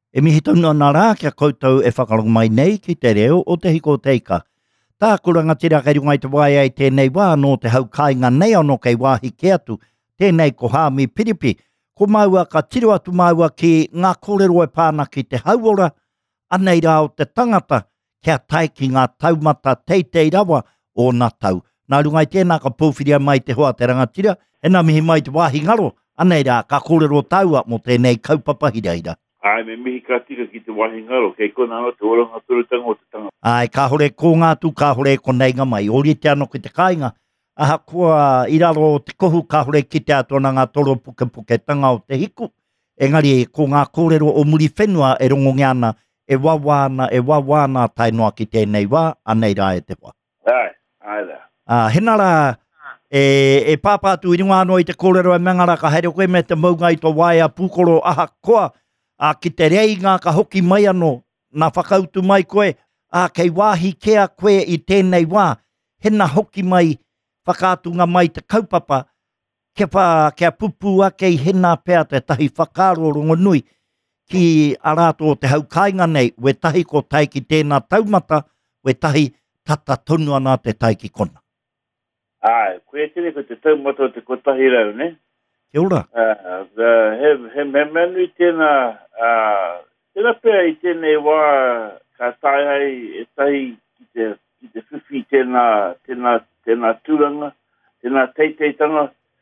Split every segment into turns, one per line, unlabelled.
E mihi taunua nā rā kia koutou e whakarongo mai nei ki te reo o te hiko teika. Tā kuranga tira kei runga i te wai ai tēnei wā no te hau kāinga nei anō kei wāhi ke atu. Tēnei ko hāmi piripi. Ko maua ka tiro atu maua ki ngā kōrero e pāna ki te hauora. Anei rā o te tangata kia tai ki ngā taumata teitei rawa o nā tau. Nā runga i tēnā ka pōwhiria mai te hoa te rangatira. E nā mihi mai te wāhi ngaro. Anei rā ka kōrero taua mo tēnei kaupapa hiraira.
Ai, me mihi ka tika ki te wahi ngaro, kei kona anō te oranga turutanga o te tanga.
Ai, ka hore ko ngā tū, ka hore ko neinga mai. Ori te anō ki te kāinga. Aha kua iraro o te kohu, ka hore ki te atona ngā toro puke tanga o te hiku. Engari, ko ngā kōrero o muri whenua e rongongi ana, e wawāna tainoa ki tēnei wā, anei rā e te wā.
Ai rā.
Henara, e pāpātu i runga anō i te kōrero e mangara, ka haere koe me te maunga i tō waia pūkoro, aha koa, ki te rei ngā ka hoki mai anō, nā whakautu mai koe, kei wāhi kea koe i tēnei wā, hena hoki mai, whakātunga mai te kaupapa, kia pupu ake i hena pēr te tahi whakaro rongo nui, ki a rātou te hau kāinga nei, we tahi ko tai ki tēnā taumata, we tahi tata tonu ana te tai ki kona.
Ai, koe tene ko te taumata o te kotahi rau, ne?
Kia ora.
He menu i tēnā, tēnā pēr i tēnei wā ka tai hai e tahi ki te whiwhi tēnā tūranga, tēnā teiteitanga.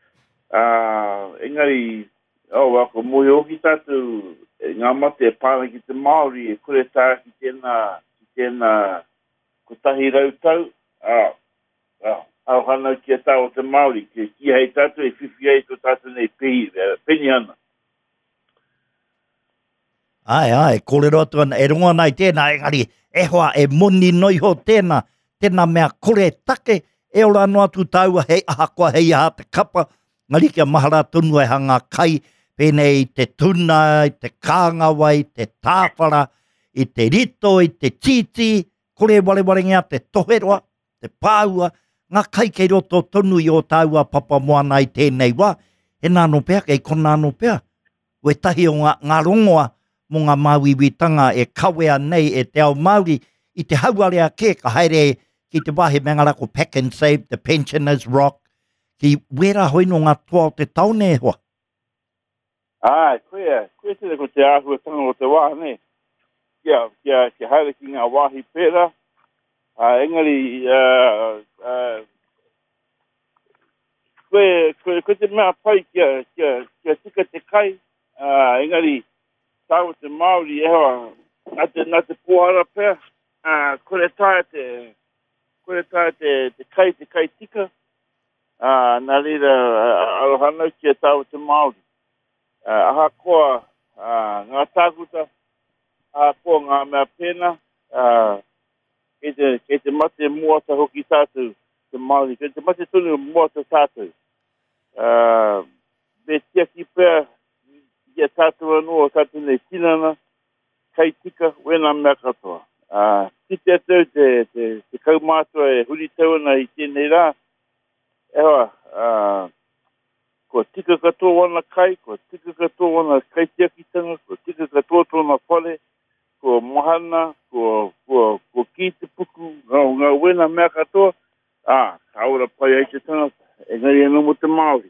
Engari, wako mohi oki tātou, ngā mate e pāna ki te Māori, e kore tā ki tēnā kotahi rautau. Au hana ki a tā o te Māori, ki hei tātou e whiwhi ai tō tātou nei peni ana.
Ai, kōrero atu ana, e rongo nei tēnā, engari, e hoa, e moni noi ho tēnā mea kore take, e ora no atu taua hei aha koa hei aha te kapa, ngari kia mahara tonu e hanga kai, pēnei te tuna, i te kāngawai, te tāwhara, i te rito, i te titi, kore wale ngā te toheroa, te pāua, ngā kai kei roto tonu i o taua papa moana i tēnei wā, e nāno pēr, kei kona nāno pēr, we tahi o ngā rongoa, mo ngā māwiwitanga e kawea nei e te ao Māori, i te hauarea ke ka haere ki te wahi mengara ko Pack and Save, the Pensioners Rock, ki wera hoi no ngā toa o te taone e hoa.
Ai, koe tene ko te āhua tanga o te wā, ne? Kia haere ki ngā wāhi pēra, engari, koe te mea pai kia tika te kai, engari, tāu te Māori e hoa, nā te pohara pēr, kore tāia te kai tika, nā reira arohana kia tāu te Māori. Aha koa ngā tākuta, aha koa ngā mea pēna, kei te mate muata hoki tātou te Māori, kei te mate tunu muata tātou. Me tia ki pēr, ia tātou anua, tātou nei tinana, kai tika, wena mea katoa. Ki te atau te kaumātua e huri tauana i tēnei rā, e hoa, ko tika katoa wana kai, ko tika katoa wana kai tiakitanga, ko tika katoa tōna whare, ko mahana, ko ki te puku, ngā wena mea katoa, ka ora pai ai te tangata, e ngari anō mo te Māori.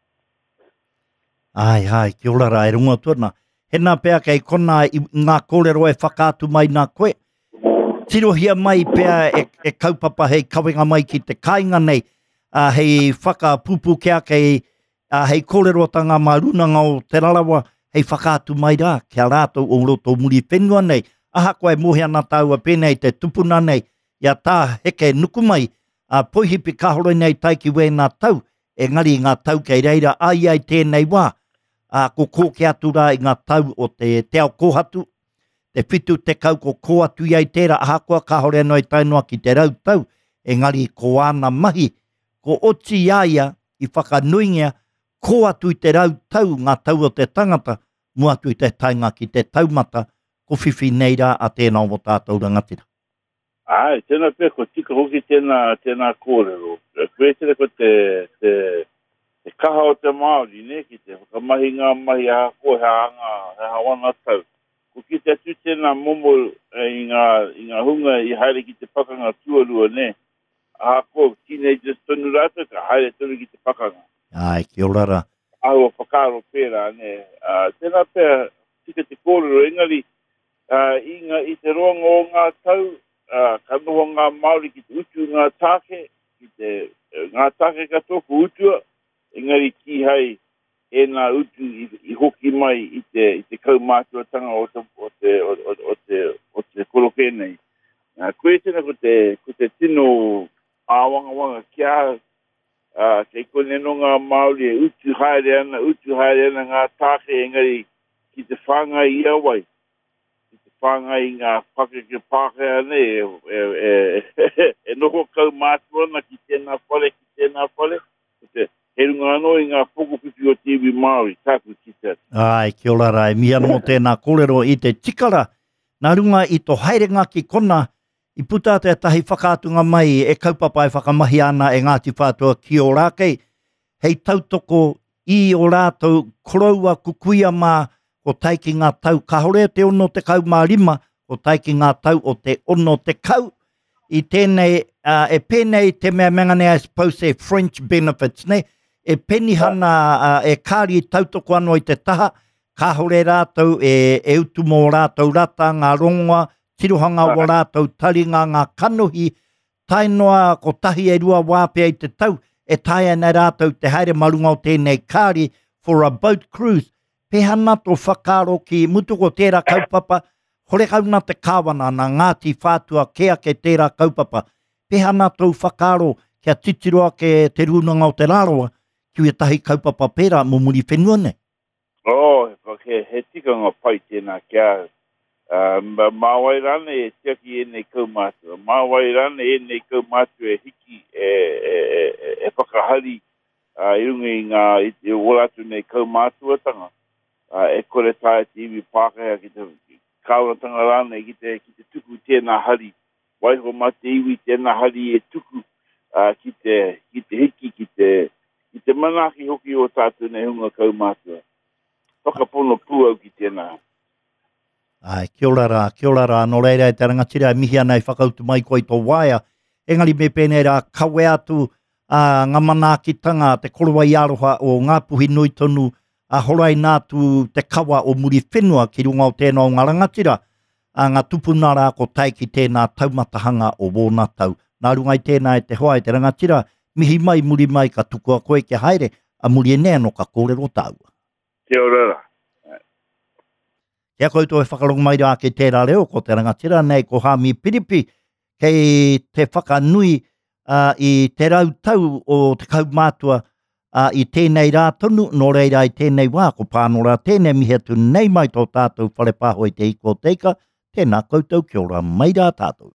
Ai, kia ora rā, e runga tuana. Hena pēr kei kona i ngā kōrero e whakātu mai nā koe. Tirohia mai pēr e kaupapa hei kawenga mai ki te kāinga nei, hei whakapupu kia kei hei kōrerotanga marunanga o te rarawa, hei whakātu mai rā, kia rātou o roto muri whenua nei. Aha koe mohi ana tāua pēnei te tupuna nei, ia tā heke nuku mai, poihipi kahoro nei taiki we nā tau, e ngari ngā tau kei reira ai tēnei wā. Ko kōke atu rā i ngā tau o te ao kōhatu, te whitu te kau ko kōatu iai tērā, aha koa ka hore anō i tainoa ki te rautau, engari ko ana mahi, ko oti iaia i whakanuingia, kōatu i te rautau ngā tau o te tangata, muatu i te tainga ki te taumata, ko whiwhi nei rā a tēnā o tātou rangatira.
Ai, tēnā pē, ko tika hoki tēnā kōrero. Koe tēnā ko te kaha o te Māori, ne, ki te whakamahi ngā mahi aha koe he hawana tau. ko ki te tu tēnā momo i ngā hunga i haere ki te pakanga tuarua ne. A ko teenagers tonu rata ka haere tonu ki te pakanga.
Ai, kia ora ra.
Aua whakaro pēra ne. Tēnā pēr tika te kōrero engari i te roanga o ngā tau, ka noho ngā Māori ki te utu ngā tāke, ki te ngā tāke ka tōku utua, engari ki hai e nā utu i hoki mai i te kaumātuatanga o te korokēnei. Koe tēnā ko te tino āwangawanga kia kei kone no ngā Māori e utu haere ana ngā tāke engari ki te whāngai i awai. Ki te whāngai i ngā whakeke Pākehā nei e noho kaumātuana ki tēnā whare. He runga anō i ngā whokowhiwhi o TV Māori, tāku ki te.
Ai, kia ora rai, mia mō tēnā kōrero i te tikara, nā runga i tō haerenga ki kona, i puta te tahi whakātunga mai e kaupapa e whakamahi ana e Ngāti Whātua ki o rākei, hei tautoko i o rātou koroua kukuia mā o taiki ngā tau kahore te ono te kau mā rima, o taiki ngā tau o te ono te kau, i tēnei, e pēnei te mea mengane, I suppose, e French benefits, ne? E penihana e kāri tautoko anō i te taha, ka hore rātou e utu mō rātou rata, ngā rongoa, tirohanga o rātou taringa, ngā kanohi, tainoa ko tahi e rua wāpea i te tau, e taia nei rātou te haere marunga o tēnei kāri for a boat cruise. Pehana tō whakaro ki mutuko tērā kaupapa, hore kauna te kāwana na Ngāti Whātua kea ke tērā kaupapa. Pehana tō whakaro kia titiroa ke te runanga o te raroa, ki e tahi kaupapa pērā mo muri whenua ne.
He tikanga pai tēnā kia. Māwai rane e tiaki e nei kaumātua. Māwai rane e nei kaumātua e hiki e whakahari i runga i ngā i oratu nei kaumātua tanga. E kore tae te iwi Pākehā ki te kauratanga rane ki te tuku tēnā hari. Waiho ma te iwi tēnā hari e tuku ki te hiki, ki te manaki hoki o tātou nei hunga kaumātua. Whakapono pūau ki tēnā.
Ai, kia ora rā, no reira e te rangatira mihi ana i whakautu mai koe tō waia. Engari me pēnei rā, kawe atu ngā manākitanga, te korowai aroha o ngā puhi nui tonu, horai nātu te kawa o muri whenua ki runga o tēnā o ngā rangatira, ngā tupuna rā ko taiki tēnā taumatahanga o wōna tau. Nā runga i tēnā e te hoa i te rangatira, mihi mai muri mai ka tukua koe ke haere, a muri e nea no ka kōrero tāua.
Kia ora rā.
Kia koutou e whakarongo mai rā ke tērā reo ko te rangatira nei ko Hami Piripi kei te whakanui i te rautau o te kaumātua i tēnei rā tonu, no reira i tēnei wā ko pānora tēnei mihetu nei mai tō tātou whare pāhoi te iko teika, tēnā koutou kia ora mai rā tātou.